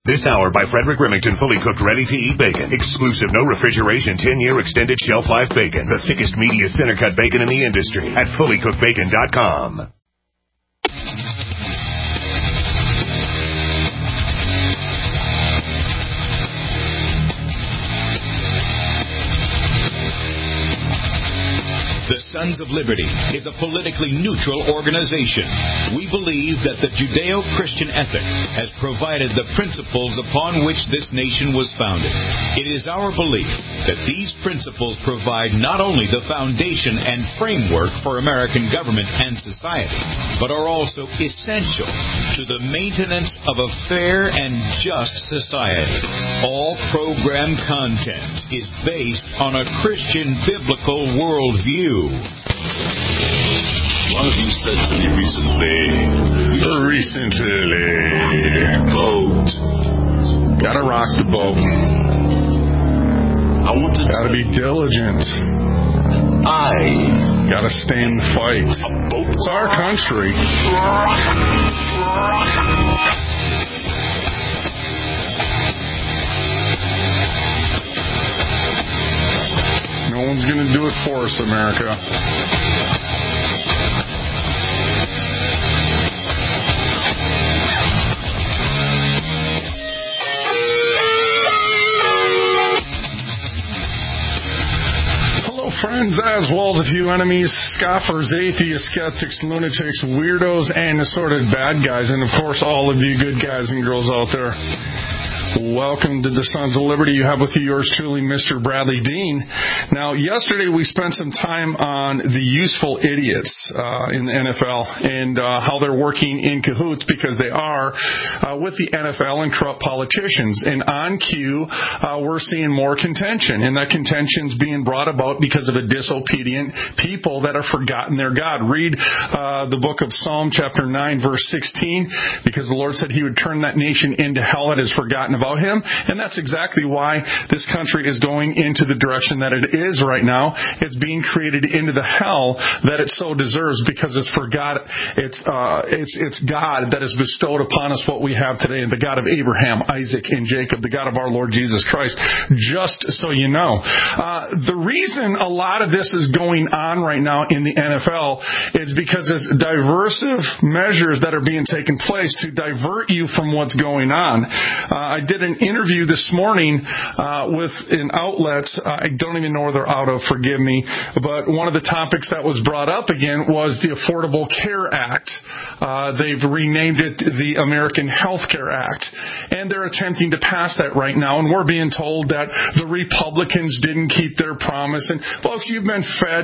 This hour by Frederick Remington, fully cooked, ready-to-eat bacon. Exclusive, no refrigeration, 10-year extended shelf life bacon. The thickest, meatiest, center-cut bacon in the industry at fullycookedbacon.com. The Sons of Liberty is a politically neutral organization. We believe that the Judeo-Christian ethic has provided the principles upon which this nation was founded. It is our belief that these principles provide not only the foundation and framework for American government and society, but are also essential to the maintenance of a fair and just society. All program content is based on a Christian biblical worldview. One of you said to me recently, boat. Gotta rock the boat. Gotta be diligent. Gotta stand the fight. It's our country. No one's going to do it for us, America. Hello, friends, as well as a few enemies, scoffers, atheists, skeptics, lunatics, weirdos, and assorted bad guys, and of course all of you good guys and girls out there. Welcome to the Sons of Liberty. You have with you yours truly, Mr. Bradley Dean. Now, yesterday we spent some time on the useful idiots in the NFL and how they're working in cahoots, because they are, with the NFL and corrupt politicians. And on cue, we're seeing more contention. And that contention's being brought about because of a disobedient people that have forgotten their God. Read the book of Psalm chapter 9, verse 16, because the Lord said He would turn that nation into hell that has forgotten about Him, and that's exactly why this country is going into the direction that it is right now. It's being created into the hell that it so deserves, because it's forgot. It's God that has bestowed upon us what we have today, and the God of Abraham, Isaac, and Jacob, the God of our Lord Jesus Christ. Just so you know, the reason a lot of this is going on right now in the NFL is because it's diversive measures that are being taken place to divert you from what's going on. I did an interview this morning with an outlet. I don't even know where they're out of, forgive me. But one of the topics that was brought up again was the Affordable Care Act. They've renamed it the American Health Care Act. And they're attempting to pass that right now. And we're being told that the Republicans didn't keep their promise. And folks, you've been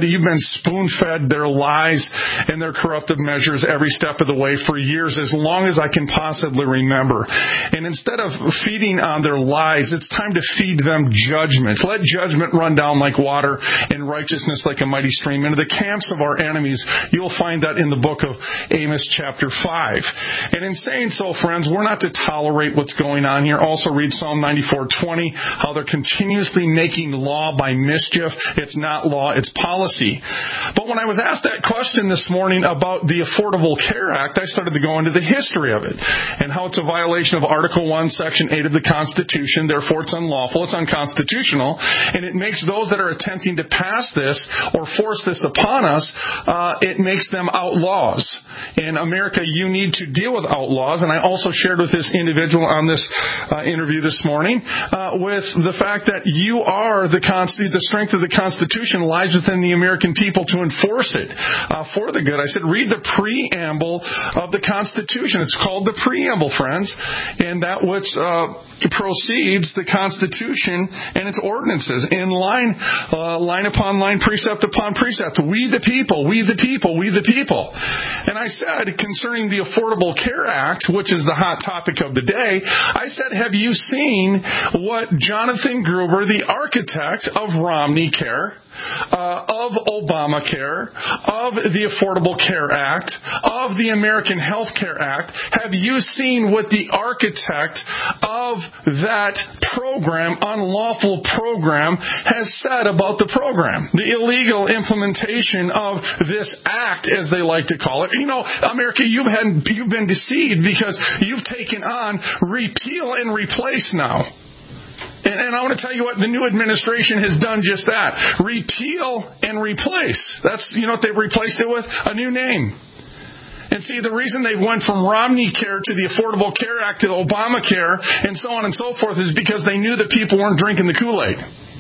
spoon-fed their lies and their corruptive measures every step of the way for years, as long as I can possibly remember. And instead of feeding on their lies, it's time to feed them judgment. Let judgment run down like water and righteousness like a mighty stream into the camps of our enemies. You'll find that in the book of Amos chapter 5. And in saying so, friends, we're not to tolerate what's going on here. Also read Psalm 94:20, how they're continuously making law by mischief. It's not law, it's policy. But when I was asked that question this morning about the Affordable Care Act, I started to go into the history of it and how it's a violation of Article 1, Section 8 of the Constitution. Therefore, it's unlawful, it's unconstitutional, and it makes those that are attempting to pass this or force this upon us, it makes them outlaws. In America, you need to deal with outlaws, and I also shared with this individual on this interview this morning with the fact that you are the strength of the Constitution lies within the American people to enforce it for the good. I said, read the preamble of the Constitution. It's called the preamble, friends, and that which proceeds the Constitution and its ordinances in line upon line, precept upon precept. We the people, we the people, we the people. And I said, concerning the Affordable Care Act, which is the hot topic of the day, I said, have you seen what Jonathan Gruber, the architect of Romney Care, of Obamacare, of the Affordable Care Act, of the American Health Care Act, have you seen what the architect of that program, unlawful program, has said about the program? The illegal implementation of this act, as they like to call it. You know, America, you've been deceived because you've taken on repeal and replace now. And I want to tell you what, the new administration has done just that. Repeal and replace. That's, you know what they've replaced it with? A new name. And see, the reason they went from Romney Care to the Affordable Care Act to Obamacare and so on and so forth is because they knew that people weren't drinking the Kool-Aid.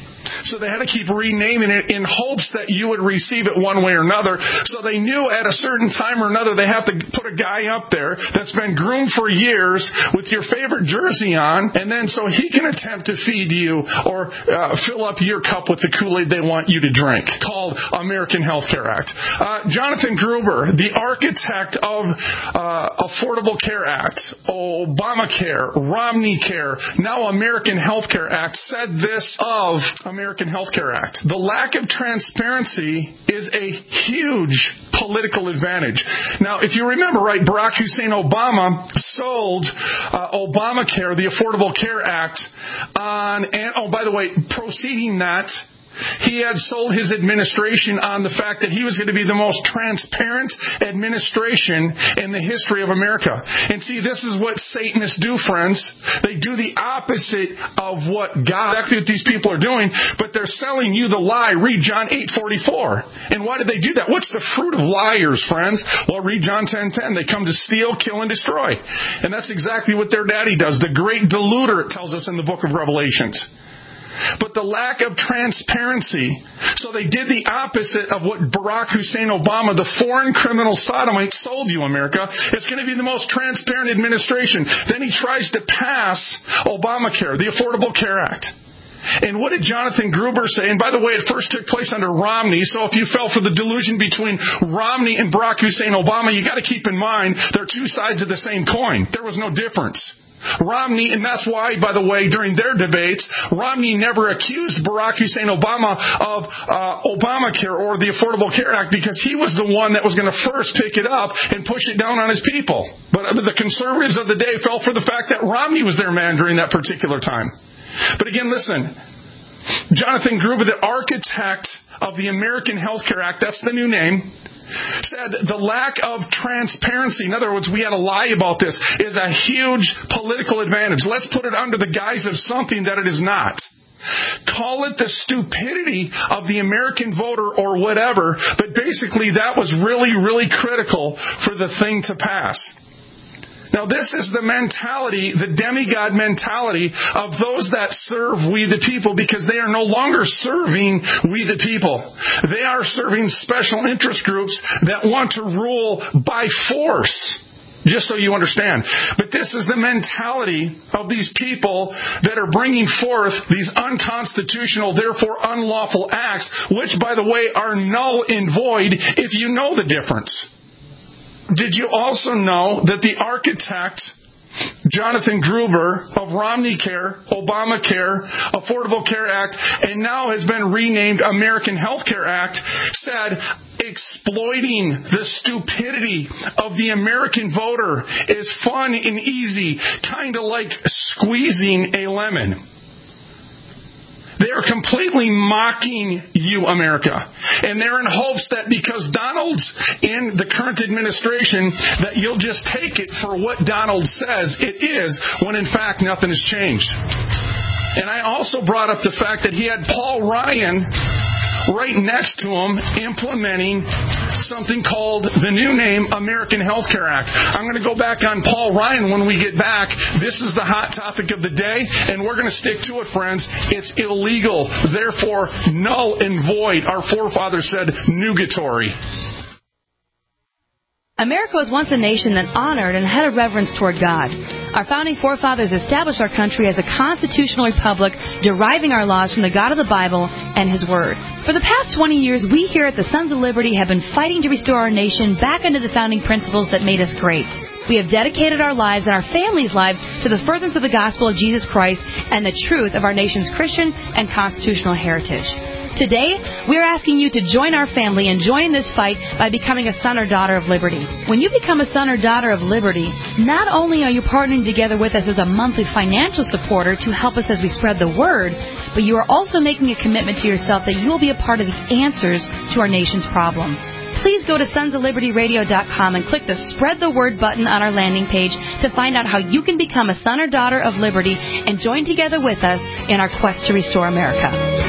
So they had to keep renaming it in hopes that you would receive it one way or another. So they knew at a certain time or another they have to put a guy up there that's been groomed for years with your favorite jersey on, and then so he can attempt to feed you or fill up your cup with the Kool-Aid they want you to drink, called American Health Care Act. Jonathan Gruber, the architect of Affordable Care Act, Obamacare, Romney Care, now American Health Care Act, said this of American Health Care Act: the lack of transparency is a huge political advantage. Now, if you remember, right, Barack Hussein Obama sold Obamacare, the Affordable Care Act, by the way, preceding that, he had sold his administration on the fact that he was going to be the most transparent administration in the history of America. And see, this is what Satanists do, friends. They do the opposite of what God, exactly what these people are doing, but they're selling you the lie. Read John 8:44. And why did they do that? What's the fruit of liars, friends? Well, read John 10:10. They come to steal, kill, and destroy. And that's exactly what their daddy does. The great deluder, it tells us in the book of Revelations. But the lack of transparency, so they did the opposite of what Barack Hussein Obama, the foreign criminal sodomite, sold you, America. It's going to be the most transparent administration. Then he tries to pass Obamacare, the Affordable Care Act. And what did Jonathan Gruber say? And by the way, it first took place under Romney, so if you fell for the delusion between Romney and Barack Hussein Obama, you got to keep in mind they're two sides of the same coin. There was no difference. Romney, and that's why, by the way, during their debates, Romney never accused Barack Hussein Obama of Obamacare or the Affordable Care Act because he was the one that was going to first pick it up and push it down on his people. But the conservatives of the day fell for the fact that Romney was their man during that particular time. But again, listen, Jonathan Gruber, the architect of the American Health Care Act, that's the new name, said the lack of transparency, in other words, we had to lie about this, is a huge political advantage. Let's put it under the guise of something that it is not. Call it the stupidity of the American voter or whatever, but basically that was really, really critical for the thing to pass. Now, this is the mentality, the demigod mentality of those that serve we the people, because they are no longer serving we the people. They are serving special interest groups that want to rule by force. Just so you understand. But this is the mentality of these people that are bringing forth these unconstitutional, therefore unlawful acts, which, by the way, are null and void if you know the difference. Did you also know that the architect, Jonathan Gruber, of Romney Care, Obamacare, Affordable Care Act, and now has been renamed American Health Care Act, said exploiting the stupidity of the American voter is fun and easy, kind of like squeezing a lemon. They are completely mocking you, America. And they're in hopes that because Donald's in the current administration, that you'll just take it for what Donald says it is, when in fact nothing has changed. And I also brought up the fact that he had Paul Ryan right next to him implementing something called the new name American Health Care Act. I'm going to go back on Paul Ryan when we get back. This is the hot topic of the day, and we're going to stick to it, friends. It's illegal, therefore null and void. Our forefathers said nugatory. America was once a nation that honored and had a reverence toward God. Our founding forefathers established our country as a constitutional republic, deriving our laws from the God of the Bible and His Word. For the past 20 years, we here at the Sons of Liberty have been fighting to restore our nation back into the founding principles that made us great. We have dedicated our lives and our families' lives to the furtherance of the gospel of Jesus Christ and the truth of our nation's Christian and constitutional heritage. Today, we are asking you to join our family and join in this fight by becoming a son or daughter of liberty. When you become a son or daughter of liberty, not only are you partnering together with us as a monthly financial supporter to help us as we spread the word, but you are also making a commitment to yourself that you will be a part of the answers to our nation's problems. Please go to sonsoflibertyradio.com and click the Spread the Word button on our landing page to find out how you can become a son or daughter of liberty and join together with us in our quest to restore America.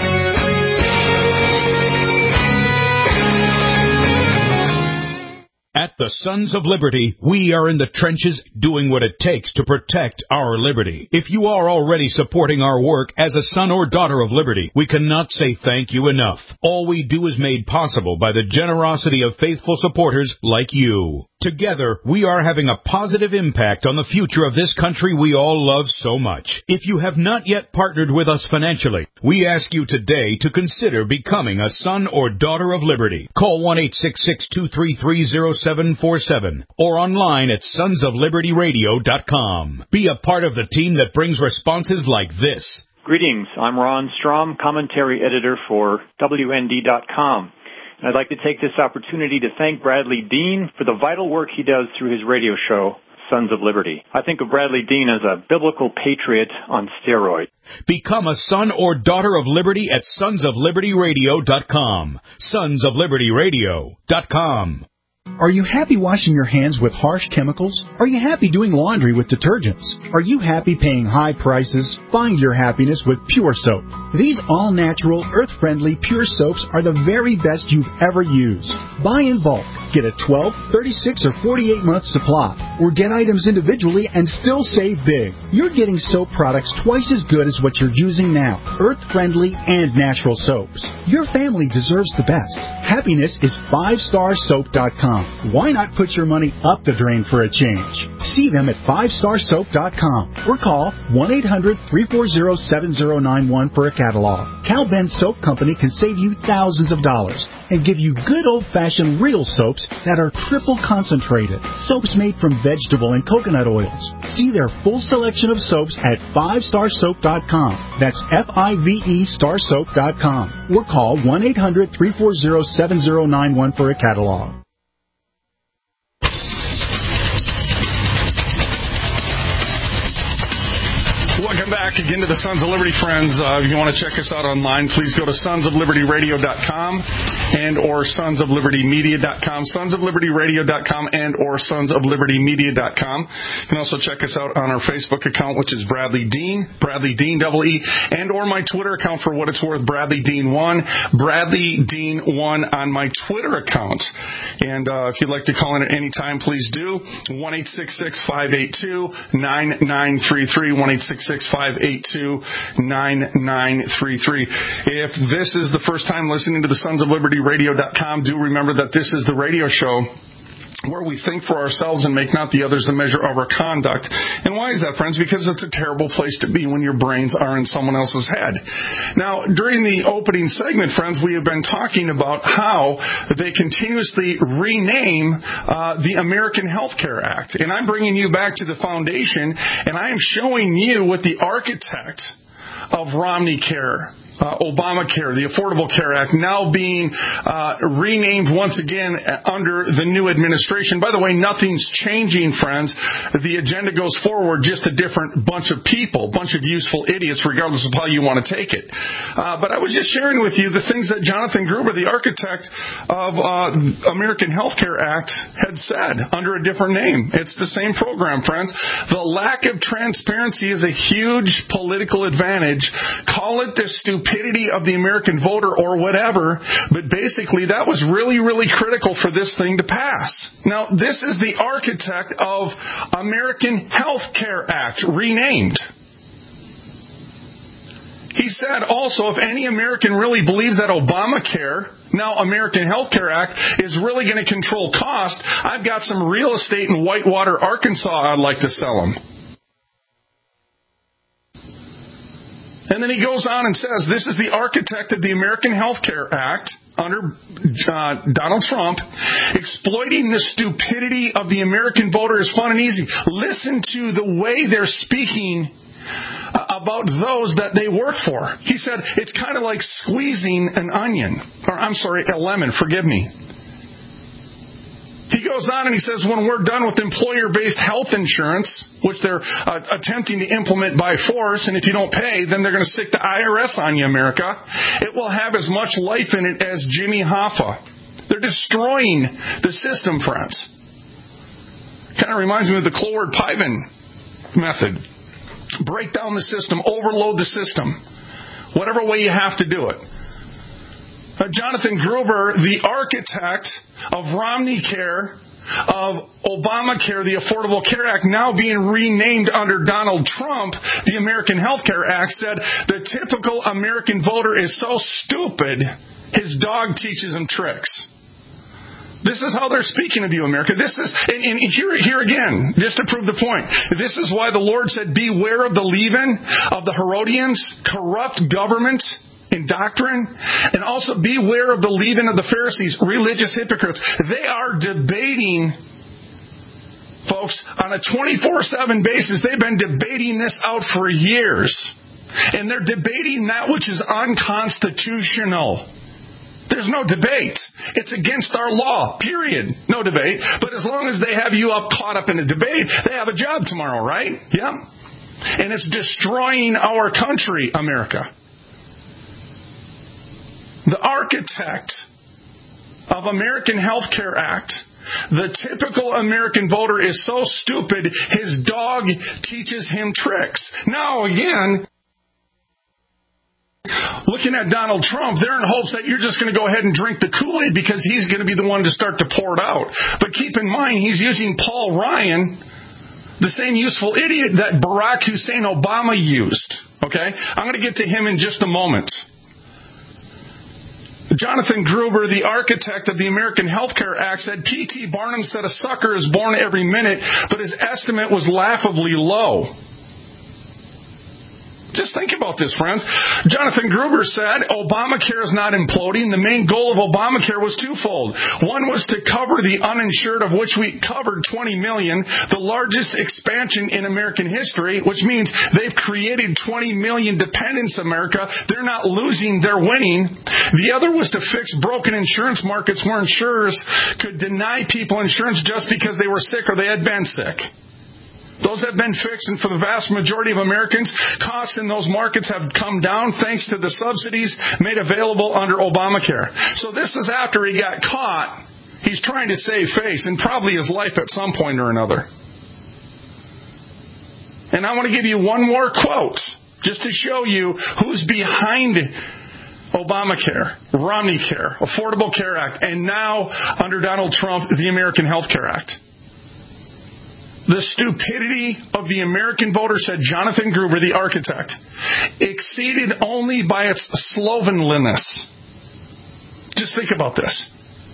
At the Sons of Liberty, we are in the trenches doing what it takes to protect our liberty. If you are already supporting our work as a son or daughter of liberty, we cannot say thank you enough. All we do is made possible by the generosity of faithful supporters like you. Together, we are having a positive impact on the future of this country we all love so much. If you have not yet partnered with us financially, we ask you today to consider becoming a son or daughter of liberty. Call 1-866-233-0747 or online at sonsoflibertyradio.com. Be a part of the team that brings responses like this. Greetings. I'm Ron Strom, commentary editor for WND.com. And I'd like to take this opportunity to thank Bradley Dean for the vital work he does through his radio show, Sons of Liberty. I think of Bradley Dean as a biblical patriot on steroids. Become a son or daughter of liberty at sonsoflibertyradio.com. Sonsoflibertyradio.com. Are you happy washing your hands with harsh chemicals? Are you happy doing laundry with detergents? Are you happy paying high prices? Find your happiness with Pure Soap. These all-natural, earth-friendly Pure Soaps are the very best you've ever used. Buy in bulk. Get a 12, 36, or 48-month supply. Or get items individually and still save big. You're getting soap products twice as good as what you're using now. Earth-friendly and natural soaps. Your family deserves the best. Happiness is 5starsoap.com. Why not put your money up the drain for a change? See them at 5starsoap.com or call 1-800-340-7091 for a catalog. Cal Ben Soap Company can save you thousands of dollars and give you good old-fashioned real soaps that are triple concentrated. Soaps made from vegetable and coconut oils. See their full selection of soaps at 5starsoap.com. That's F-I-V-E starsoap.com. Or call 1-800-340-7091 for a catalog. Welcome back again to the Sons of Liberty friends. If you want to check us out online, please go to sonsoflibertyradio.com and or sonsoflibertymedia.com, sonsoflibertyradio.com and or sonsoflibertymedia.com. You can also check us out on our Facebook account, which is Bradley Dean, Bradley Dean, double-E, and or my Twitter account for what it's worth, Bradley Dean 1, Bradley Dean 1 on my Twitter account. And if you'd like to call in at any time, please do. 1-866-582-9933, 1-866-582-9933. If this is the first time listening to the sonsoflibertyradio.com, do remember that this is the radio show where we think for ourselves and make not the others the measure of our conduct. And why is that, friends? Because it's a terrible place to be when your brains are in someone else's head. Now, during the opening segment, friends, we have been talking about how they continuously rename the American Health Care Act. And I'm bringing you back to the foundation, and I am showing you what the architect of Romney Care, Obamacare, the Affordable Care Act, now being renamed once again under the new administration. By the way, nothing's changing, friends. The agenda goes forward, just a different bunch of people, bunch of useful idiots, regardless of how you want to take it. But I was just sharing with you the things that Jonathan Gruber, the architect of American Health Care Act, had said under a different name. It's the same program, friends. The lack of transparency is a huge political advantage. Call it the stupidity of the American voter or whatever, but basically that was really, really critical for this thing to pass. Now, this is the architect of American Health Care Act, renamed. He said also, if any American really believes that Obamacare, now American Health Care Act, is really going to control cost, I've got some real estate in Whitewater, Arkansas I'd like to sell them. And then he goes on and says, this is the architect of the American Health Care Act under Donald Trump. Exploiting the stupidity of the American voter is fun and easy. Listen to the way they're speaking about those that they work for. He said it's kind of like squeezing an onion. A lemon, forgive me. He goes on and he says when we're done with employer-based health insurance, which they're attempting to implement by force, and if you don't pay, then they're going to stick the IRS on you, America, it will have as much life in it as Jimmy Hoffa. They're destroying the system, friends. Kind of reminds me of the Cloward-Piven method. Break down the system, overload the system, whatever way you have to do it. Jonathan Gruber, the architect of Romney Care, of Obamacare, the Affordable Care Act, now being renamed under Donald Trump, the American Health Care Act, said the typical American voter is so stupid, his dog teaches him tricks. This is how they're speaking of you, America. This is, and here again, just to prove the point, this is why the Lord said, beware of the leaven of the Herodians, corrupt government in doctrine, and also beware of the leaven of the Pharisees, religious hypocrites. They are debating, folks, on a 24/7 basis. They've been debating this out for years. And they're debating that which is unconstitutional. There's no debate. It's against our law, period. No debate. But as long as they have you caught up in a debate, they have a job tomorrow, right? Yeah. And it's destroying our country, America. The architect of American Health Care Act, the typical American voter is so stupid, his dog teaches him tricks. Now, again, looking at Donald Trump, they're in hopes that you're just going to go ahead and drink the Kool-Aid because he's going to be the one to start to pour it out. But keep in mind, he's using Paul Ryan, the same useful idiot that Barack Hussein Obama used. Okay? I'm going to get to him in just a moment. Jonathan Gruber, the architect of the American Health Care Act, said P.T. Barnum said a sucker is born every minute, but his estimate was laughably low. Just think about this, friends. Jonathan Gruber said Obamacare is not imploding. The main goal of Obamacare was twofold. One was to cover the uninsured, of which we covered 20 million, the largest expansion in American history, which means they've created 20 million dependents, America. They're not losing, they're winning. The other was to fix broken insurance markets where insurers could deny people insurance just because they were sick or they had been sick. Those have been fixed, and for the vast majority of Americans, costs in those markets have come down thanks to the subsidies made available under Obamacare. So this is after he got caught. He's trying to save face and probably his life at some point or another. And I want to give you one more quote just to show you who's behind Obamacare, Romney Care, Affordable Care Act, and now under Donald Trump, the American Health Care Act. The stupidity of the American voter, said Jonathan Gruber, the architect, exceeded only by its slovenliness. Just think about this.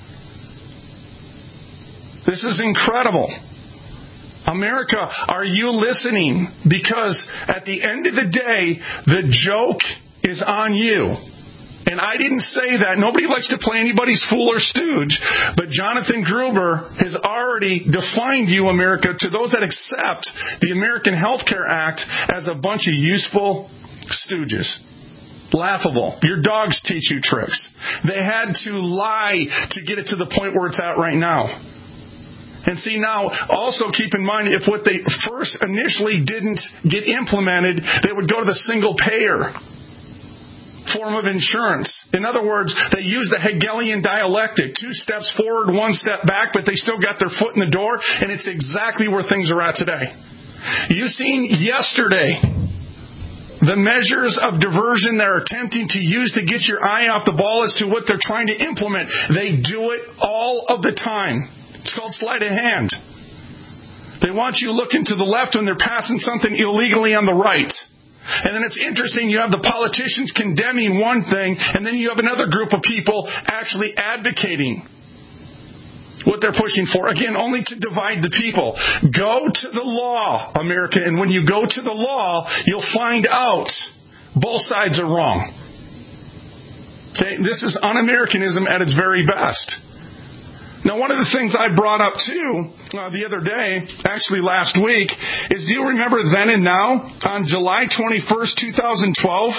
This is incredible. America, are you listening? Because at the end of the day, the joke is on you. And I didn't say that. Nobody likes to play anybody's fool or stooge. But Jonathan Gruber has already defined you, America, to those that accept the American Health Care Act as a bunch of useful stooges. Laughable. Your dogs teach you tricks. They had to lie to get it to the point where it's at right now. And see, now, also keep in mind, if what they first initially didn't get implemented, they would go to the single payer form of insurance. In other words, they use the Hegelian dialectic, 2 steps forward, 1 step back, but they still got their foot in the door, and it's exactly where things are at today. You seen yesterday the measures of diversion they're attempting to use to get your eye off the ball as to what they're trying to implement. They do it all of the time. It's called sleight of hand. They want you looking to the left when they're passing something illegally on the right. And then it's interesting, you have the politicians condemning one thing, and then you have another group of people actually advocating what they're pushing for. Again, only to divide the people. Go to the law, America, and when you go to the law, you'll find out both sides are wrong. Okay? This is un-Americanism at its very best. Now, one of the things I brought up, too, the other day, actually last week, is do you remember then and now, on July 21st, 2012,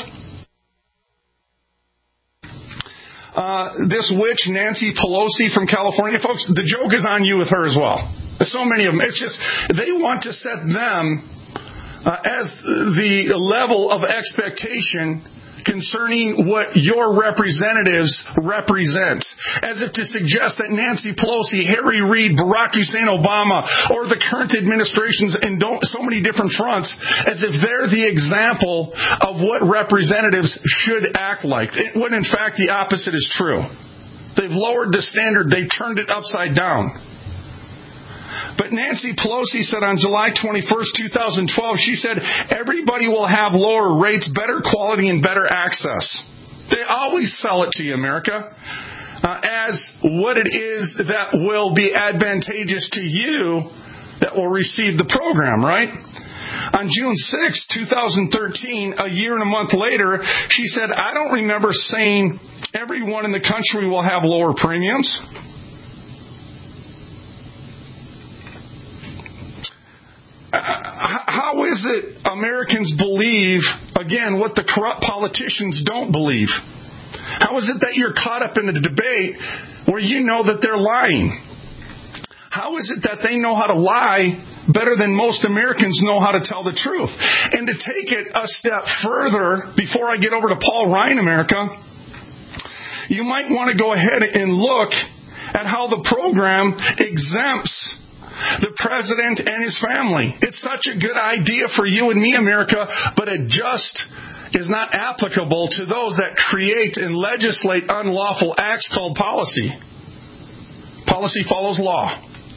this witch, Nancy Pelosi from California, folks, the joke is on you with her as well. There's so many of them. It's just, they want to set them as the level of expectation concerning what your representatives represent, as if to suggest that Nancy Pelosi, Harry Reid, Barack Hussein Obama, or the current administrations in so many different fronts, as if they're the example of what representatives should act like, when in fact the opposite is true. They've lowered the standard. They've turned it upside down. But Nancy Pelosi said on July 21st, 2012, she said, everybody will have lower rates, better quality, and better access. They always sell it to you, America, as what it is that will be advantageous to you that will receive the program, right? On June 6, 2013, a year and a month later, she said, I don't remember saying everyone in the country will have lower premiums. How is it Americans believe, again, what the corrupt politicians don't believe? How is it that you're caught up in a debate where you know that they're lying? How is it that they know how to lie better than most Americans know how to tell the truth? And to take it a step further, before I get over to Paul Ryan, America, you might want to go ahead and look at how the program exempts the president and his family. It's such a good idea for you and me, America, but it just is not applicable to those that create and legislate unlawful acts called policy. Policy follows law.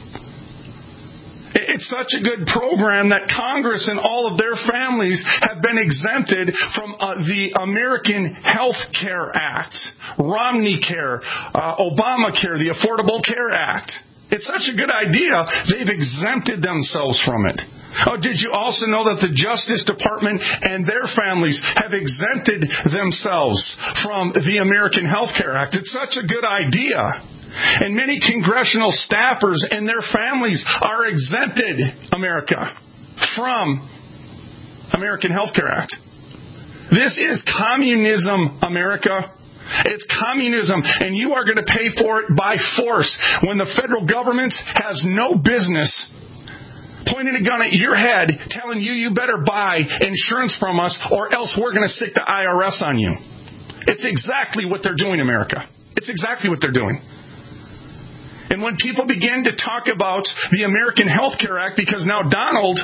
It's such a good program that Congress and all of their families have been exempted from the American Health Care Act, Romney Care, Obamacare, the Affordable Care Act. It's such a good idea, they've exempted themselves from it. Oh, did you also know that the Justice Department and their families have exempted themselves from the American Health Care Act? It's such a good idea. And many congressional staffers and their families are exempted, America, from American Health Care Act. This is communism, America. It's communism, and you are going to pay for it by force when the federal government has no business pointing a gun at your head telling you you better buy insurance from us or else we're going to stick the IRS on you. It's exactly what they're doing, America. It's exactly what they're doing. And when people begin to talk about the American Health Care Act, because now Donald,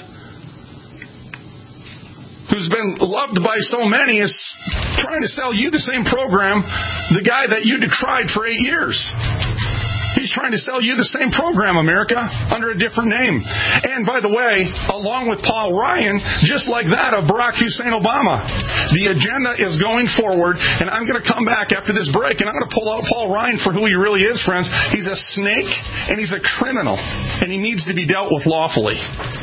who's been loved by so many, is trying to sell you the same program, the guy that you decried for 8 years. He's trying to sell you the same program, America, under a different name. And by the way, along with Paul Ryan, just like that of Barack Hussein Obama, the agenda is going forward, and I'm going to come back after this break, and I'm going to pull out Paul Ryan for who he really is, friends. He's a snake, and he's a criminal, and he needs to be dealt with lawfully.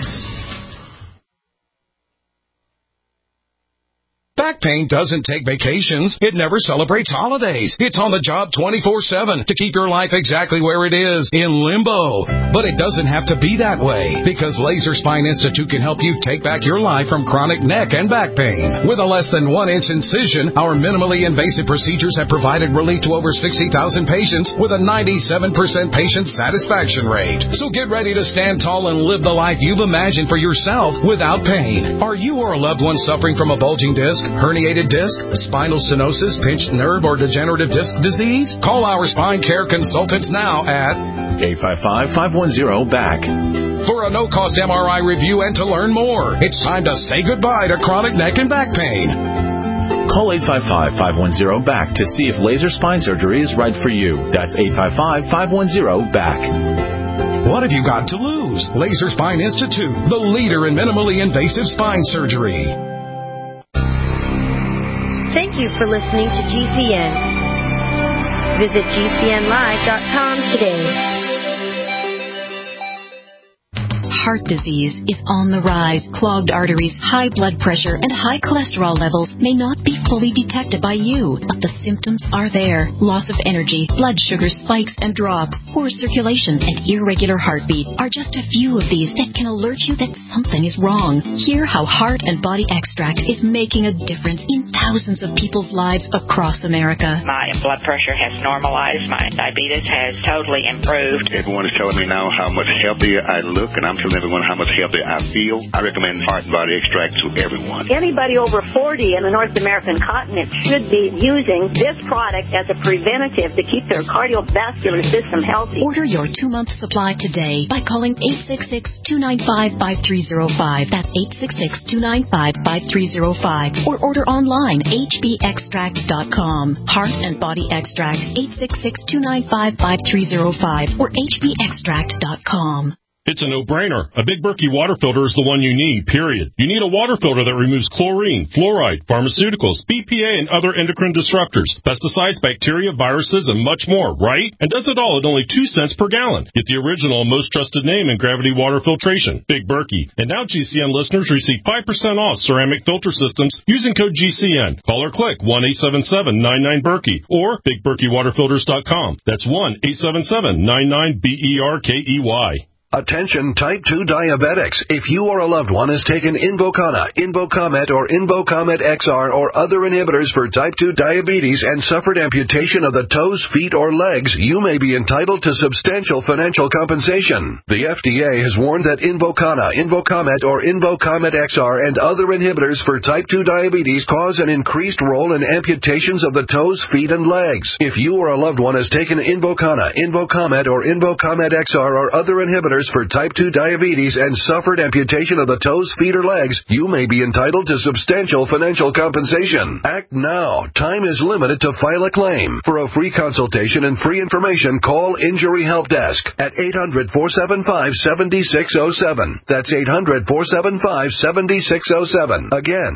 Back pain doesn't take vacations. It never celebrates holidays. It's on the job 24/7 to keep your life exactly where it is, in limbo. But it doesn't have to be that way, because Laser Spine Institute can help you take back your life from chronic neck and back pain. With a less than 1-inch incision, our minimally invasive procedures have provided relief to over 60,000 patients with a 97% patient satisfaction rate. So get ready to stand tall and live the life you've imagined for yourself without pain. Are you or a loved one suffering from a bulging disc, herniated disc, spinal stenosis, pinched nerve, or degenerative disc disease? Call our spine care consultants now at 855-510-BACK. For a no-cost MRI review and to learn more. It's time to say goodbye to chronic neck and back pain. Call 855-510-BACK to see if laser spine surgery is right for you. That's 855-510-BACK. What have you got to lose? Laser Spine Institute, the leader in minimally invasive spine surgery. Thank you for listening to GCN. Visit GCNlive.com today. heart disease is on the rise. Clogged arteries, high blood pressure, and high cholesterol levels may not be fully detected by you, but the symptoms are there. Loss of energy, blood sugar spikes and drops, poor circulation, and irregular heartbeat are just a few of these that can alert you that something is wrong. Hear how Heart and Body Extract is making a difference in thousands of people's lives across America. My blood pressure has normalized. My diabetes has totally improved. Everyone is telling me now how much healthier I look, and I'm telling everyone how much healthier I feel. I recommend Heart and Body Extract to everyone. Anybody over 40 in the North American continent should be using this product as a preventative to keep their cardiovascular system healthy. Order your 2-month supply today by calling 866-295-5305. That's 866-295-5305. Or order online, hbextract.com. Heart and Body Extract, 866-295-5305 or hbextract.com. It's a no-brainer. A Big Berkey water filter is the one you need, period. You need a water filter that removes chlorine, fluoride, pharmaceuticals, BPA, and other endocrine disruptors, pesticides, bacteria, viruses, and much more, right? And does it all at only 2 cents per gallon. Get the original and most trusted name in gravity water filtration, Big Berkey. And now GCN listeners receive 5% off ceramic filter systems using code GCN. Call or click 1-877-99-BERKEY or BigBerkeyWaterFilters.com. That's 1-877-99-BERKEY. Attention type 2 diabetics. If you or a loved one has taken Invokana, Invocomet, or Invocomet XR or other inhibitors for type 2 diabetes and suffered amputation of the toes, feet, or legs, you may be entitled to substantial financial compensation. The FDA has warned that Invokana, Invocomet, or Invocomet XR and other inhibitors for type 2 diabetes cause an increased role in amputations of the toes, feet, and legs. If you or a loved one has taken Invokana, Invocomet, or Invocomet XR or other inhibitors for type 2 diabetes and suffered amputation of the toes, feet, or legs, you may be entitled to substantial financial compensation. Act now. Time is limited to file a claim. For a free consultation and free information, call Injury Help Desk at 800-475-7607. That's 800-475-7607. Again,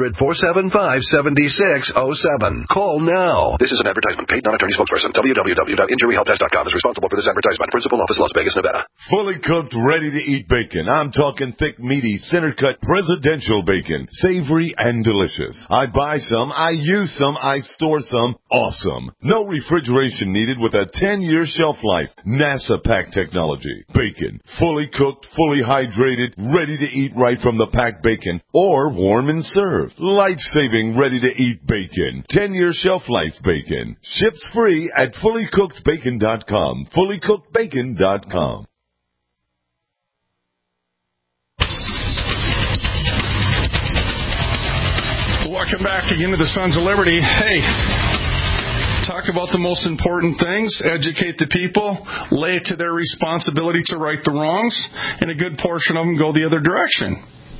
800-475-7607. Call now. This is an advertisement. Paid non-attorney spokesperson. www.injuryhelpdesk.com is responsible for this advertisement. Principal office, Las Vegas, Nevada. Fully cooked, ready-to-eat bacon. I'm talking thick, meaty, center-cut, presidential bacon. Savory and delicious. I buy some, I use some, I store some. Awesome. No refrigeration needed with a 10-year shelf life. NASA pack technology. Bacon. Fully cooked, fully hydrated, ready to eat right from the packed bacon. Or warm and served. Life-saving, ready-to-eat bacon. 10-year shelf life bacon. Ships free at fullycookedbacon.com. fullycookedbacon.com. Welcome back again to the Sons of Liberty. Hey, talk about the most important things, educate the people, lay it to their responsibility to right the wrongs, and a good portion of them go the other direction.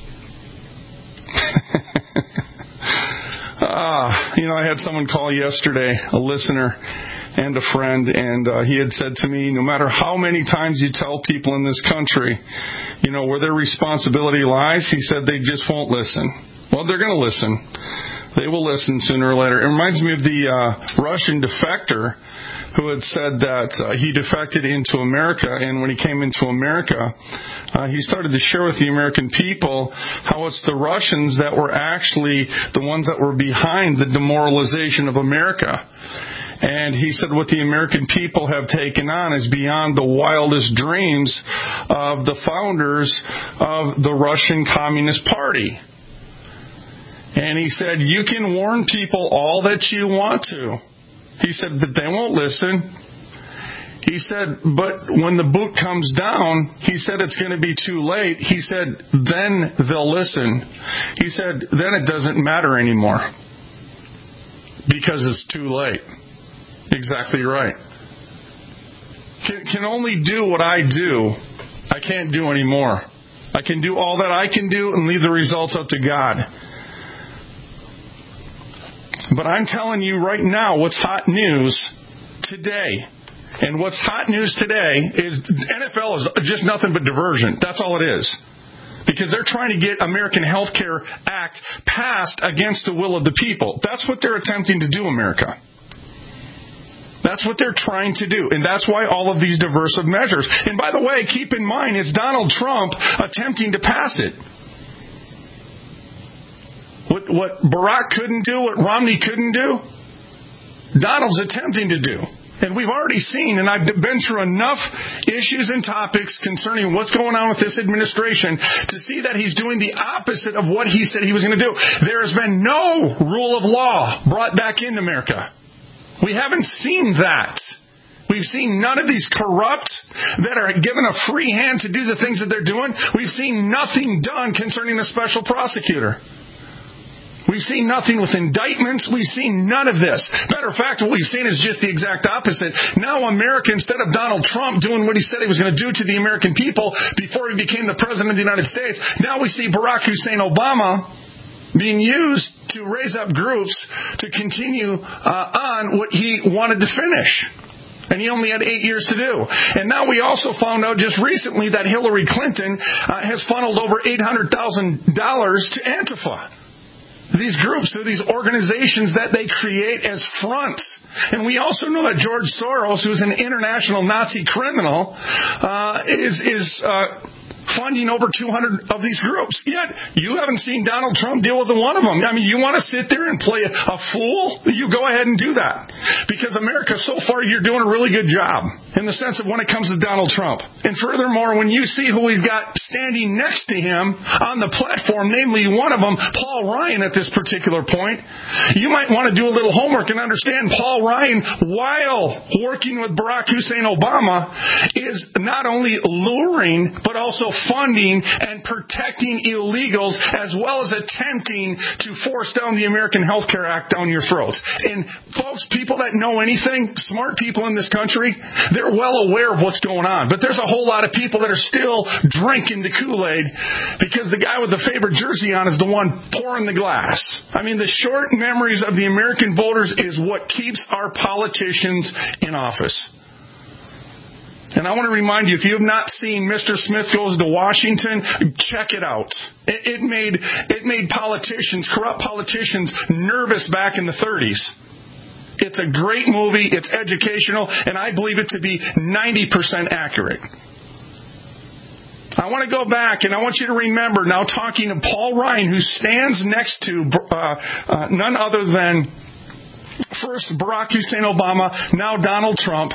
I had someone call yesterday, a listener and a friend, and he had said to me, no matter how many times you tell people in this country, where their responsibility lies, he said they just won't listen. Well, they're going to listen. They will listen sooner or later. It reminds me of the Russian defector who had said that he defected into America, and when he came into America, he started to share with the American people how it's the Russians that were actually the ones that were behind the demoralization of America. And he said what the American people have taken on is beyond the wildest dreams of the founders of the Russian Communist Party. And he said, you can warn people all that you want to. He said, but they won't listen. He said, but when the boot comes down, he said it's going to be too late. He said, then they'll listen. He said, then it doesn't matter anymore because it's too late. Exactly right. Can only do what I do. I can't do any more. I can do all that I can do and leave the results up to God. But I'm telling you right now what's hot news today. And what's hot news today is NFL is just nothing but diversion. That's all it is. Because they're trying to get American Health Care Act passed against the will of the people. That's what they're attempting to do, America. That's what they're trying to do. And that's why all of these diversive measures. And by the way, keep in mind, it's Donald Trump attempting to pass it. What Barack couldn't do, what Romney couldn't do, Donald's attempting to do. And we've already seen, and I've been through enough issues and topics concerning what's going on with this administration to see that he's doing the opposite of what he said he was going to do. There has been no rule of law brought back into America. We haven't seen that. We've seen none of these corrupt that are given a free hand to do the things that they're doing. We've seen nothing done concerning a special prosecutor. We've seen nothing with indictments. We've seen none of this. Matter of fact, what we've seen is just the exact opposite. Now America, instead of Donald Trump doing what he said he was going to do to the American people before he became the President of the United States, now we see Barack Hussein Obama being used to raise up groups to continue on what he wanted to finish. And he only had 8 years to do. And now we also found out just recently that Hillary Clinton has funneled over $800,000 to Antifa. These groups, they're these organizations that they create as fronts. And we also know that George Soros, who's an international Nazi criminal, is funding over 200 of these groups. Yet, you haven't seen Donald Trump deal with one of them. I mean, you want to sit there and play a fool? You go ahead and do that. Because America, so far, you're doing a really good job in the sense of when it comes to Donald Trump. And furthermore, when you see who he's got standing next to him on the platform, namely one of them, Paul Ryan at this particular point, you might want to do a little homework and understand Paul Ryan, while working with Barack Hussein Obama, is not only luring, but also funding and protecting illegals, as well as attempting to force down the American Health Care Act down your throats. And folks, people that know anything, smart people in this country, they're well aware of what's going on. But there's a whole lot of people that are still drinking the Kool-Aid because the guy with the favorite jersey on is the one pouring the glass. I mean, the short memories of the American voters is what keeps our politicians in office. And I want to remind you, if you have not seen Mr. Smith Goes to Washington, check it out. It made politicians, corrupt politicians, nervous back in the 30s. It's a great movie, it's educational, and I believe it to be 90% accurate. I want to go back, and I want you to remember, now talking to Paul Ryan, who stands next to none other than first Barack Hussein Obama, now Donald Trump.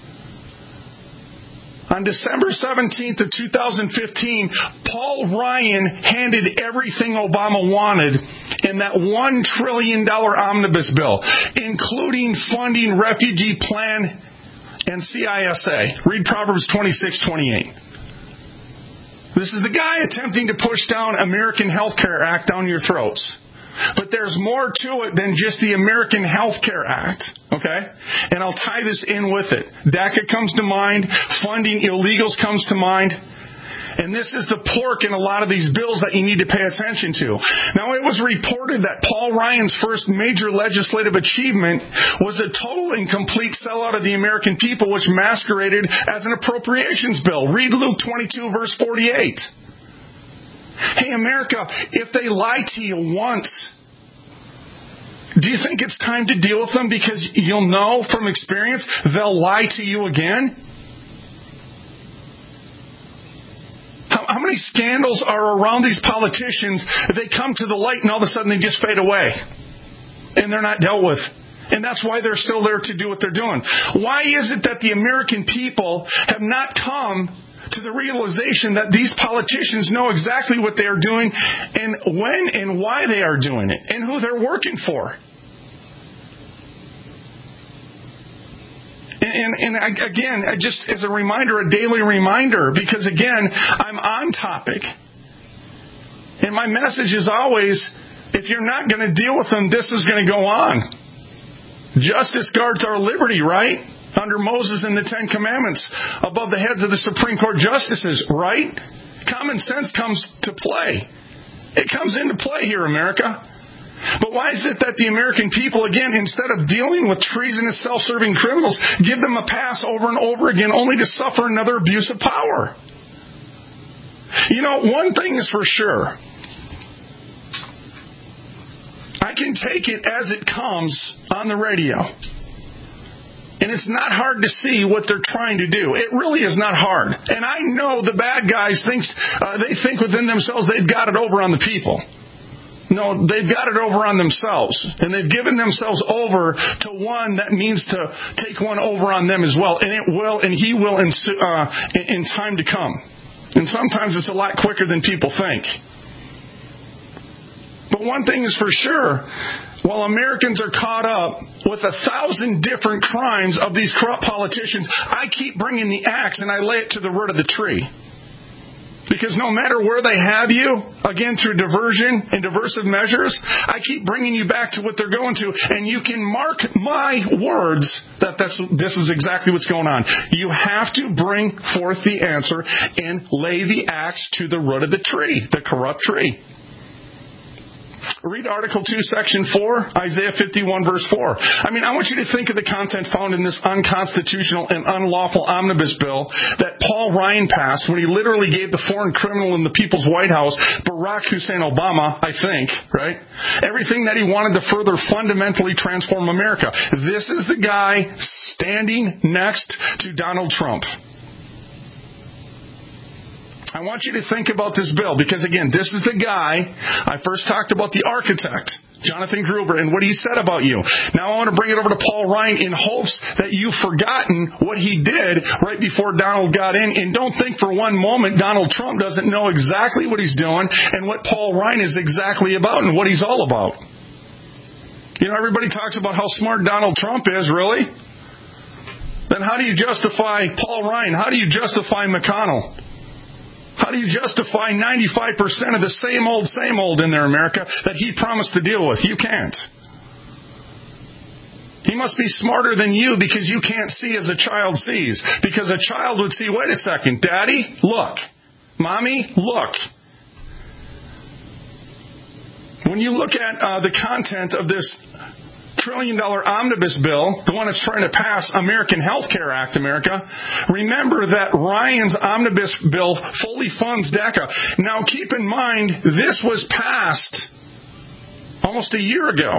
On December 17th of 2015, Paul Ryan handed everything Obama wanted in that $1 trillion omnibus bill, including funding refugee plan and CISA. Read Proverbs 26:28. This is the guy attempting to push down American Health Care Act down your throats. But there's more to it than just the American Health Care Act, okay? And I'll tie this in with it. DACA comes to mind. Funding illegals comes to mind. And this is the pork in a lot of these bills that you need to pay attention to. Now, it was reported that Paul Ryan's first major legislative achievement was a total and complete sellout of the American people, which masqueraded as an appropriations bill. Read Luke 22, verse 48. Hey, America, if they lie to you once, do you think it's time to deal with them because you'll know from experience they'll lie to you again? How many scandals are around these politicians that they come to the light and all of a sudden they just fade away and they're not dealt with? And that's why they're still there to do what they're doing. Why is it that the American people have not come to the realization that these politicians know exactly what they are doing and when and why they are doing it and who they're working for? And again, just as a reminder, a daily reminder, because again, I'm on topic. And my message is always, if you're not going to deal with them, this is going to go on. Justice guards our liberty, right? Under Moses and the Ten Commandments, above the heads of the Supreme Court justices, right? Common sense comes to play. It comes into play here, America. But why is it that the American people, again, instead of dealing with treasonous, self-serving criminals, give them a pass over and over again only to suffer another abuse of power? You know, one thing is for sure. I can take it as it comes on the radio. And it's not hard to see what they're trying to do. It really is not hard. And I know the bad guys they think within themselves they've got it over on the people. No, they've got it over on themselves. And they've given themselves over to one that means to take one over on them as well. And it will, and he will in time to come. And sometimes it's a lot quicker than people think. But one thing is for sure, while Americans are caught up with 1,000 different crimes of these corrupt politicians, I keep bringing the axe and I lay it to the root of the tree. Because no matter where they have you, again, through diversion and diversive measures, I keep bringing you back to what they're going to, and you can mark my words that this is exactly what's going on. You have to bring forth the answer and lay the axe to the root of the tree, the corrupt tree. Read Article 2, Section 4, Isaiah 51, verse 4. I want you to think of the content found in this unconstitutional and unlawful omnibus bill that Paul Ryan passed when he literally gave the foreign criminal in the People's White House, Barack Hussein Obama, I think, right? Everything that he wanted to further fundamentally transform America. This is the guy standing next to Donald Trump. I want you to think about this bill because, again, this is the guy I first talked about, the architect, Jonathan Gruber, and what he said about you. Now I want to bring it over to Paul Ryan in hopes that you've forgotten what he did right before Donald got in. And don't think for one moment Donald Trump doesn't know exactly what he's doing and what Paul Ryan is exactly about and what he's all about. Everybody talks about how smart Donald Trump is, really? Then how do you justify Paul Ryan? How do you justify McConnell? How do you justify 95% of the same old in there, America, that he promised to deal with? You can't. He must be smarter than you because you can't see as a child sees. Because a child would see, wait a second, Daddy, look. Mommy, look. When you look at the content of this $1 trillion omnibus bill, the one that's trying to pass American Health Care Act, America, remember that Ryan's omnibus bill fully funds DACA. Now, keep in mind, this was passed almost a year ago.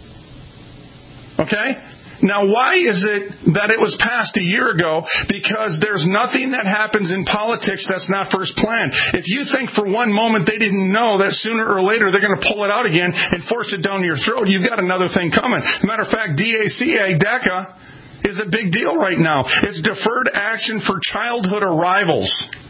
Okay? Now, why is it that it was passed a year ago? Because there's nothing that happens in politics that's not first planned. If you think for one moment they didn't know that sooner or later they're going to pull it out again and force it down your throat, you've got another thing coming. As a matter of fact, DACA is a big deal right now. It's Deferred Action for Childhood Arrivals,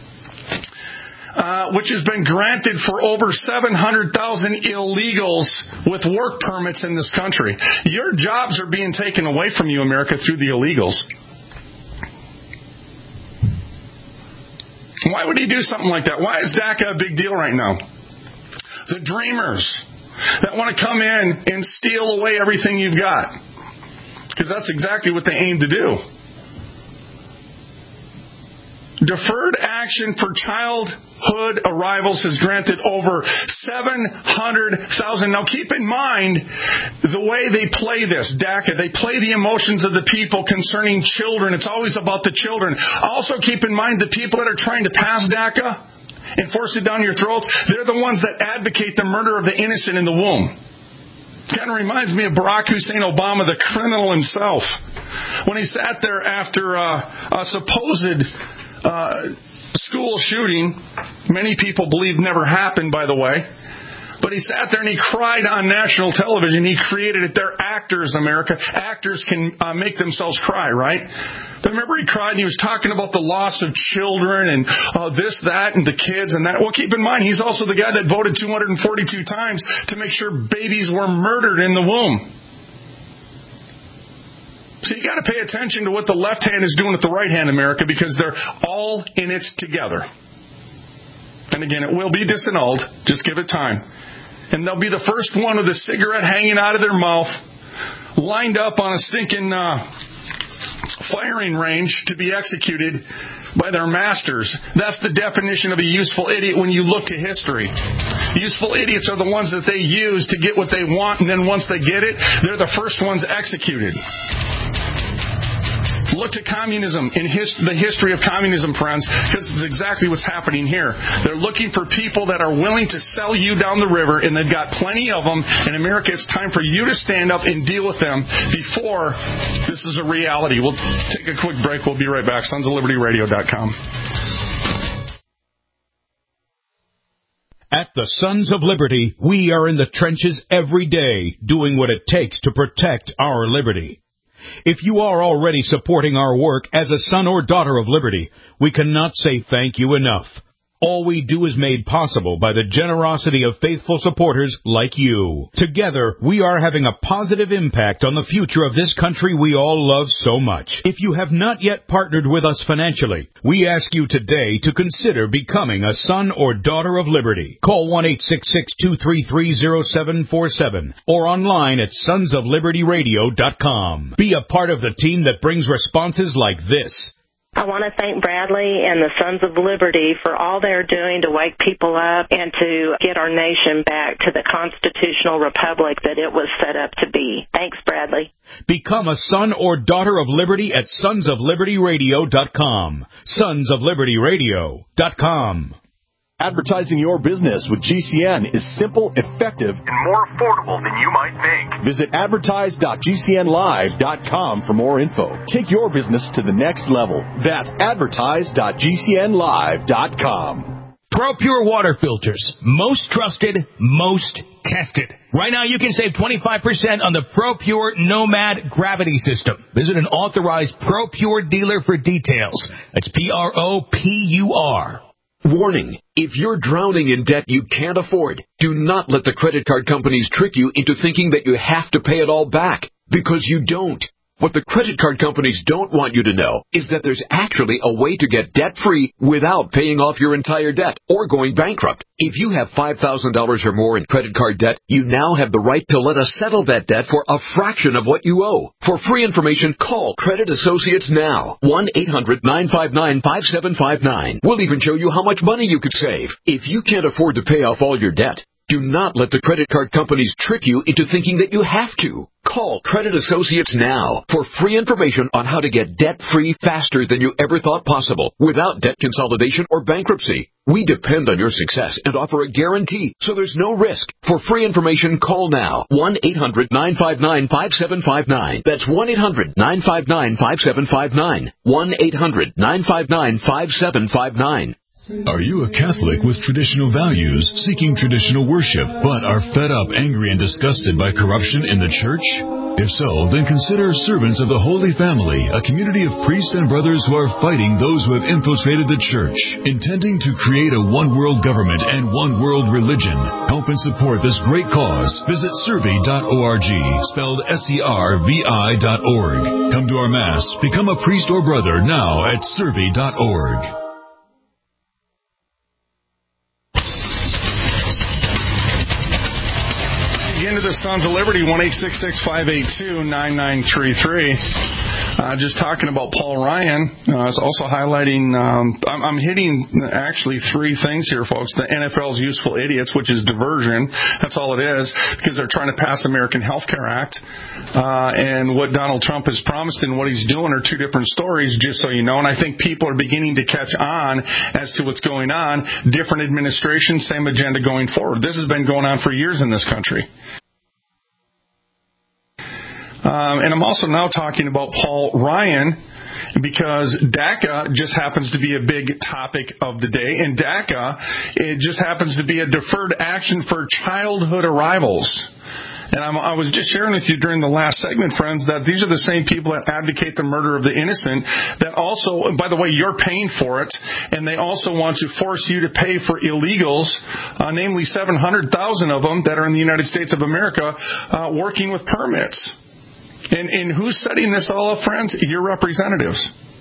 which has been granted for over 700,000 illegals with work permits in this country. Your jobs are being taken away from you, America, through the illegals. Why would he do something like that? Why is DACA a big deal right now? The dreamers that want to come in and steal away everything you've got. Because that's exactly what they aim to do. Deferred Action for Childhood Arrivals has granted over 700,000. Now keep in mind the way they play this, DACA. They play the emotions of the people concerning children. It's always about the children. Also keep in mind the people that are trying to pass DACA and force it down your throats, they're the ones that advocate the murder of the innocent in the womb. It kind of reminds me of Barack Hussein Obama, the criminal himself. When he sat there after a supposed school shooting, many people believe never happened, by the way. But he sat there and he cried on national television. He created it. They're actors, America. Actors can make themselves cry, right? But remember he cried and he was talking about the loss of children and this, that, and the kids and that. Well, keep in mind, he's also the guy that voted 242 times to make sure babies were murdered in the womb. So you got to pay attention to what the left hand is doing with the right hand, America, because they're all in it together. And again, it will be disannulled. Just give it time. And they'll be the first one with a cigarette hanging out of their mouth, lined up on a stinking firing range to be executed by their masters. That's the definition of a useful idiot when you look to history. Useful idiots are the ones that they use to get what they want, and then once they get it, they're the first ones executed. look to communism in the history of communism, friends, because it's exactly what's happening here. They're looking for people that are willing to sell you down the river, and they've got plenty of them. In America, it's time for you to stand up and deal with them before this is a reality. We'll take a quick break. We'll be right back. SonsOfLibertyRadio.com. At the Sons of Liberty, we are in the trenches every day doing what it takes to protect our liberty. If you are already supporting our work as a son or daughter of liberty, we cannot say thank you enough. All we do is made possible by the generosity of faithful supporters like you. Together, we are having a positive impact on the future of this country we all love so much. If you have not yet partnered with us financially, we ask you today to consider becoming a son or daughter of liberty. Call 1-866-233-0747 or online at sonsoflibertyradio.com. Be a part of the team that brings responses like this. I want to thank Bradley and the Sons of Liberty for all they're doing to wake people up and to get our nation back to the constitutional republic that it was set up to be. Thanks, Bradley. Become a son or daughter of liberty at sonsoflibertyradio.com. Sonsoflibertyradio.com. Advertising your business with GCN is simple, effective, and more affordable than you might think. Visit advertise.gcnlive.com for more info. Take your business to the next level. That's advertise.gcnlive.com. ProPure water filters. Most trusted, most tested. Right now you can save 25% on the ProPure Nomad Gravity System. Visit an authorized ProPure dealer for details. That's PROPUR. Warning, if you're drowning in debt you can't afford, do not let the credit card companies trick you into thinking that you have to pay it all back, because you don't. What the credit card companies don't want you to know is that there's actually a way to get debt-free without paying off your entire debt or going bankrupt. If you have $5,000 or more in credit card debt, you now have the right to let us settle that debt for a fraction of what you owe. For free information, call Credit Associates now. 1-800-959-5759. We'll even show you how much money you could save. If you can't afford to pay off all your debt, do not let the credit card companies trick you into thinking that you have to. Call Credit Associates now for free information on how to get debt-free faster than you ever thought possible without debt consolidation or bankruptcy. We depend on your success and offer a guarantee, so there's no risk. For free information, call now. 1-800-959-5759. That's 1-800-959-5759. 1-800-959-5759. Are you a Catholic with traditional values, seeking traditional worship, but are fed up, angry, and disgusted by corruption in the church? If so, then consider Servants of the Holy Family, a community of priests and brothers who are fighting those who have infiltrated the church, intending to create a one-world government and one-world religion. Help and support this great cause. Visit servi.org, spelled SERVI.org. Come to our Mass, become a priest or brother now at servi.org. Into the Sons of Liberty, 1-866-582-9933. Just talking about Paul Ryan. It's also highlighting, I'm hitting actually three things here, folks. The NFL's useful idiots, which is diversion. That's all it is, because they're trying to pass the American Health Care Act. And what Donald Trump has promised and what he's doing are two different stories, just so you know. And I think people are beginning to catch on as to what's going on. Different administration, same agenda going forward. This has been going on for years in this country. And I'm also now talking about Paul Ryan, because DACA just happens to be a big topic of the day. And DACA, it just happens to be a deferred action for childhood arrivals. And I was just sharing with you during the last segment, friends, that these are the same people that advocate the murder of the innocent, that also, by the way, you're paying for it, and they also want to force you to pay for illegals, namely 700,000 of them that are in the United States of America, working with permits. And who's setting this all up, friends? Your representatives.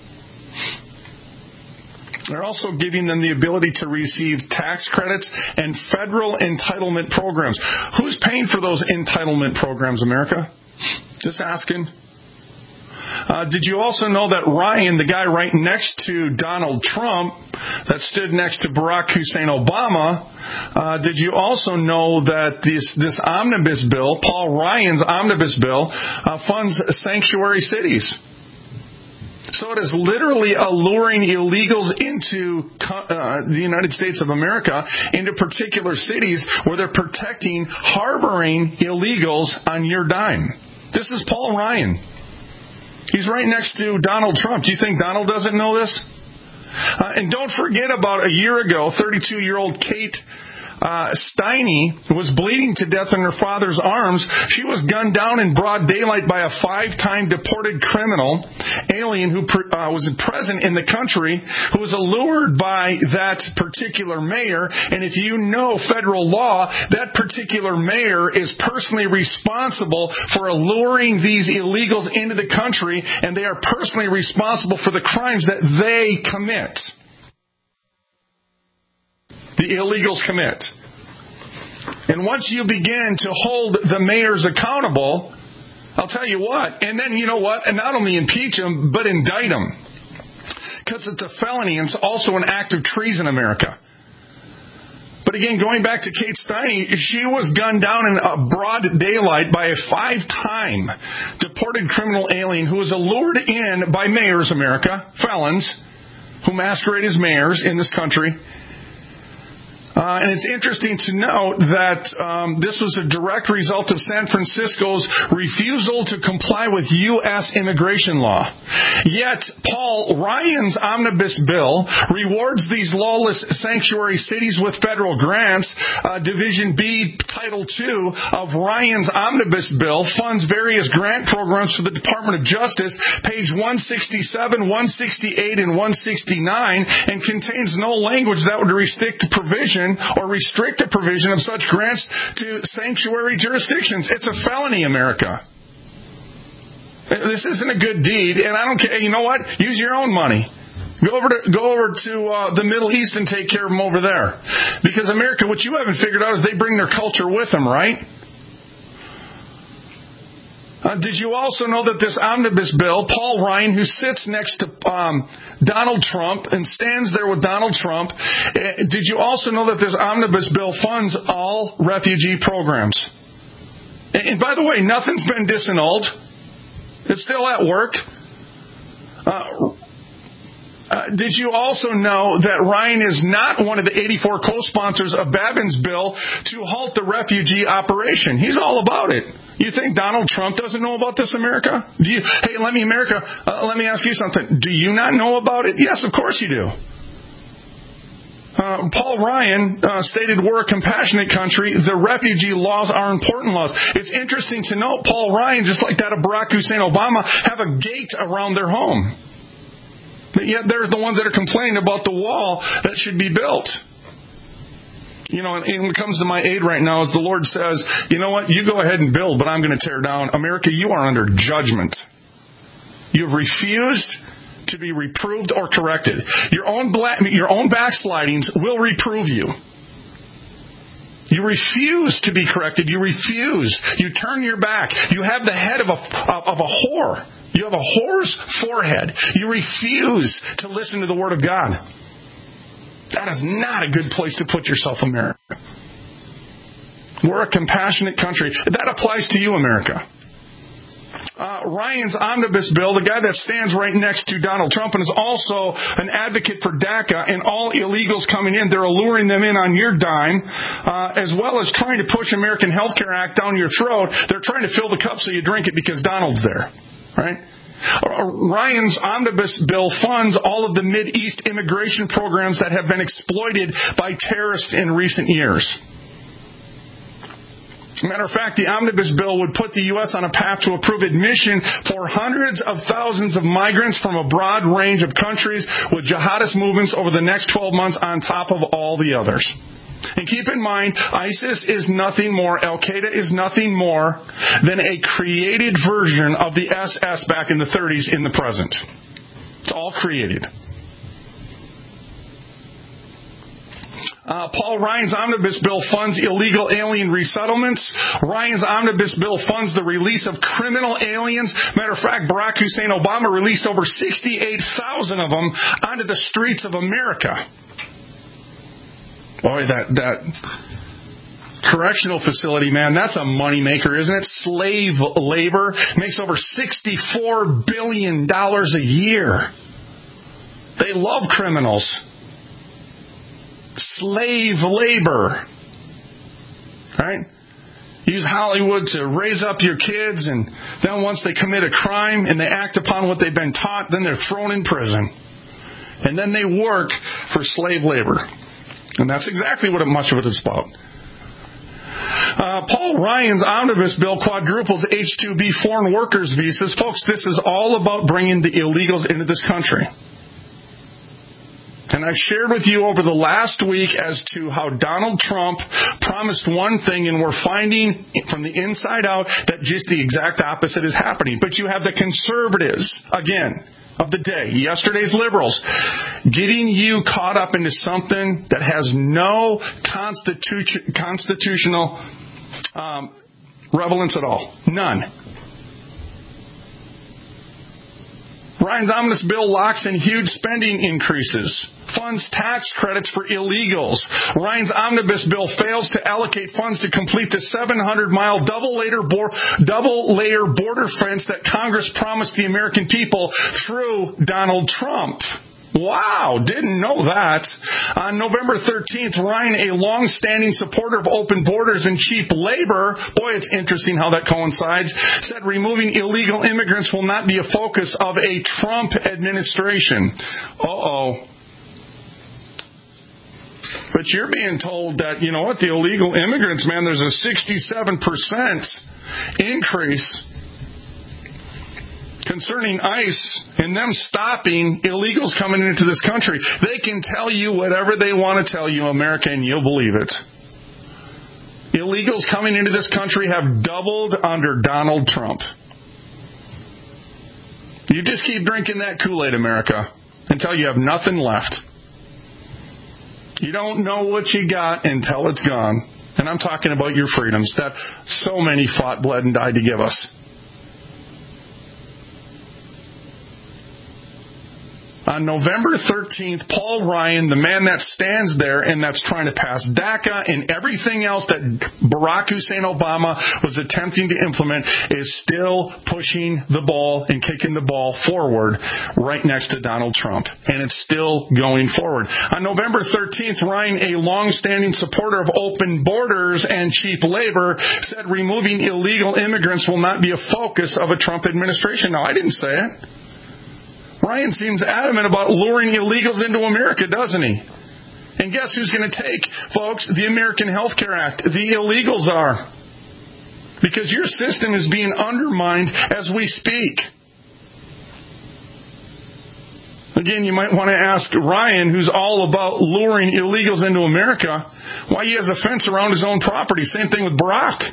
They're also giving them the ability to receive tax credits and federal entitlement programs. Who's paying for those entitlement programs, America? Just asking. Did you also know that Ryan, the guy right next to Donald Trump, that stood next to Barack Hussein Obama, did you also know that this omnibus bill, Paul Ryan's omnibus bill, funds sanctuary cities? So it is literally alluring illegals into the United States of America, into particular cities where they're protecting, harboring illegals on your dime. This is Paul Ryan. He's right next to Donald Trump. Do you think Donald doesn't know this? And don't forget about a year ago, 32-year-old Kate Steiny was bleeding to death in her father's arms. She was gunned down in broad daylight by a 5-time deported criminal alien who was present in the country, who was allured by that particular mayor. And if you know federal law, that particular mayor is personally responsible for alluring these illegals into the country, and they are personally responsible for the crimes that they commit. The illegals commit. And once you begin to hold the mayors accountable, I'll tell you what, and then you know what, and not only impeach them, but indict them. Because it's a felony and it's also an act of treason in America. But again, going back to Kate Steiny, she was gunned down in broad daylight by a 5-time deported criminal alien who was allured in by mayors, America, felons, who masquerade as mayors in this country. And it's interesting to note that this was a direct result of San Francisco's refusal to comply with U.S. immigration law. Yet, Paul Ryan's omnibus bill rewards these lawless sanctuary cities with federal grants. Division B, Title II of Ryan's omnibus bill funds various grant programs for the Department of Justice, page 167, 168, and 169, and contains no language that would restrict the provision or restrict the provision of such grants to sanctuary jurisdictions. It's a felony, America. This isn't a good deed, and I don't care. You know what? Use your own money. Go over to the Middle East and take care of them over there. Because America, what you haven't figured out is they bring their culture with them, right? Did you also know that this omnibus bill, Paul Ryan, who sits next to Donald Trump and stands there with Donald Trump, did you also know that this omnibus bill funds all refugee programs? And by the way, nothing's been disannulled. It's still at work. Did you also know that Ryan is not one of the 84 co-sponsors of Babin's bill to halt the refugee operation? He's all about it. You think Donald Trump doesn't know about this, America? Let me ask you something. Do you not know about it? Yes, of course you do. Paul Ryan stated we're a compassionate country. The refugee laws are important laws. It's interesting to note Paul Ryan, just like that of Barack Hussein Obama, have a gate around their home. But yet they're the ones that are complaining about the wall that should be built. You know, and when it comes to my aid right now, as the Lord says, you know what, you go ahead and build, but I'm going to tear down. America, you are under judgment. You have refused to be reproved or corrected. Your own backslidings will reprove you. You refuse to be corrected. You refuse. You turn your back. You have the head of a whore. You have a whore's forehead. You refuse to listen to the Word of God. That is not a good place to put yourself, America. We're a compassionate country. That applies to you, America. Ryan's omnibus bill, the guy that stands right next to Donald Trump and is also an advocate for DACA and all illegals coming in, they're alluring them in on your dime, as well as trying to push American Health Care Act down your throat. They're trying to fill the cup so you drink it because Donald's there, right? Ryan's omnibus bill funds all of the Mideast immigration programs that have been exploited by terrorists in recent years. Matter of fact, the omnibus bill would put the U.S. on a path to approve admission for hundreds of thousands of migrants from a broad range of countries with jihadist movements over the next 12 months on top of all the others. And keep in mind, ISIS is nothing more, Al-Qaeda is nothing more than a created version of the SS back in the 30s in the present. It's all created. Paul Ryan's omnibus bill funds illegal alien resettlements. Ryan's omnibus bill funds the release of criminal aliens. Matter of fact, Barack Hussein Obama released over 68,000 of them onto the streets of America. Boy, correctional facility, man, that's a moneymaker, isn't it? Slave labor makes over $64 billion a year. They love criminals. Slave labor. Right? Use Hollywood to raise up your kids, and then once they commit a crime and they act upon what they've been taught, then they're thrown in prison. And then they work for slave labor. And that's exactly what much of it is about. Paul Ryan's omnibus bill quadruples H-2B foreign workers visas. Folks, this is all about bringing the illegals into this country. And I've shared with you over the last week as to how Donald Trump promised one thing, and we're finding from the inside out that just the exact opposite is happening. But you have the conservatives, again, of the day, yesterday's liberals, getting you caught up into something that has no constitutional relevance at all. None. Ryan's omnibus bill locks in huge spending increases, funds tax credits for illegals. Ryan's omnibus bill fails to allocate funds to complete the 700-mile double-layer border fence that Congress promised the American people through Donald Trump. Wow, didn't know that. On November 13th, Ryan, a long-standing supporter of open borders and cheap labor, boy, it's interesting how that coincides, said removing illegal immigrants will not be a focus of a Trump administration. Uh-oh. But you're being told that, you know what, the illegal immigrants, man, there's a 67% increase concerning ICE and them stopping illegals coming into this country. They can tell you whatever they want to tell you, America, and you'll believe it. Illegals coming into this country have doubled under Donald Trump. You just keep drinking that Kool-Aid, America, until you have nothing left. You don't know what you got until it's gone. And I'm talking about your freedoms that so many fought, bled, and died to give us. On November 13th, Paul Ryan, the man that stands there and that's trying to pass DACA and everything else that Barack Hussein Obama was attempting to implement, is still pushing the ball and kicking the ball forward right next to Donald Trump. And it's still going forward. On November 13th, Ryan, a long-standing supporter of open borders and cheap labor, said removing illegal immigrants will not be a focus of a Trump administration. Now, I didn't say it. Ryan seems adamant about luring illegals into America, doesn't he? And guess who's going to take, folks, the American Health Care Act? The illegals are. Because your system is being undermined as we speak. Again, you might want to ask Ryan, who's all about luring illegals into America, why he has a fence around his own property. Same thing with Barack.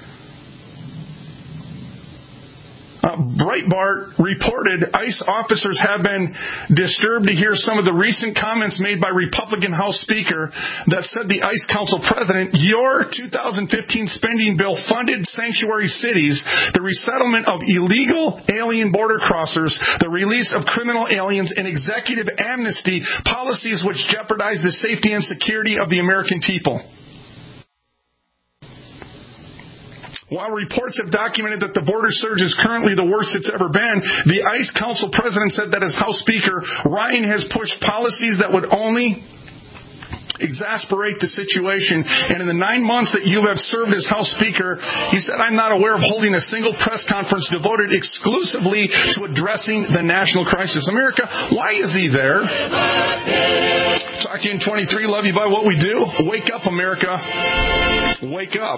Breitbart reported ICE officers have been disturbed to hear some of the recent comments made by Republican House Speaker that said the ICE Council President, your 2015 spending bill funded sanctuary cities, the resettlement of illegal alien border crossers, the release of criminal aliens, and executive amnesty, policies which jeopardize the safety and security of the American people. While reports have documented that the border surge is currently the worst it's ever been, the ICE Council President said that as House Speaker, Ryan has pushed policies that would only exasperate the situation. And in the 9 months that you have served as House Speaker, he said, I'm not aware of holding a single press conference devoted exclusively to addressing the national crisis. America, why is he there? Talk to you in 23. Love you by what we do. Wake up, America. Wake up.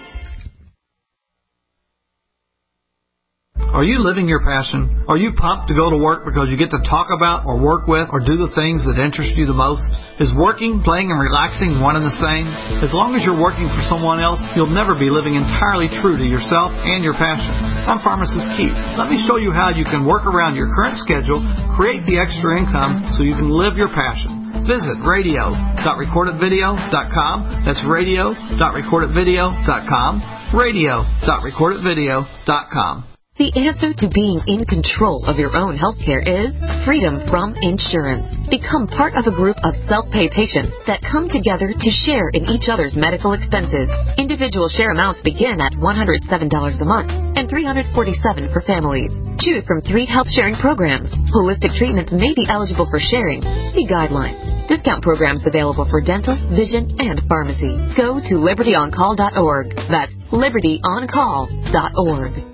Are you living your passion? Are you pumped to go to work because you get to talk about or work with or do the things that interest you the most? Is working, playing, and relaxing one and the same? As long as you're working for someone else, you'll never be living entirely true to yourself and your passion. I'm Pharmacist Keith. Let me show you how you can work around your current schedule, create the extra income so you can live your passion. Visit radio.recordedvideo.com. That's radio.recordedvideo.com. radio.recordedvideo.com. The answer to being in control of your own healthcare is freedom from insurance. Become part of a group of self-pay patients that come together to share in each other's medical expenses. Individual share amounts begin at $107 a month and $347 for families. Choose from 3 health-sharing programs. Holistic treatments may be eligible for sharing. See guidelines. Discount programs available for dental, vision, and pharmacy. Go to libertyoncall.org. That's libertyoncall.org.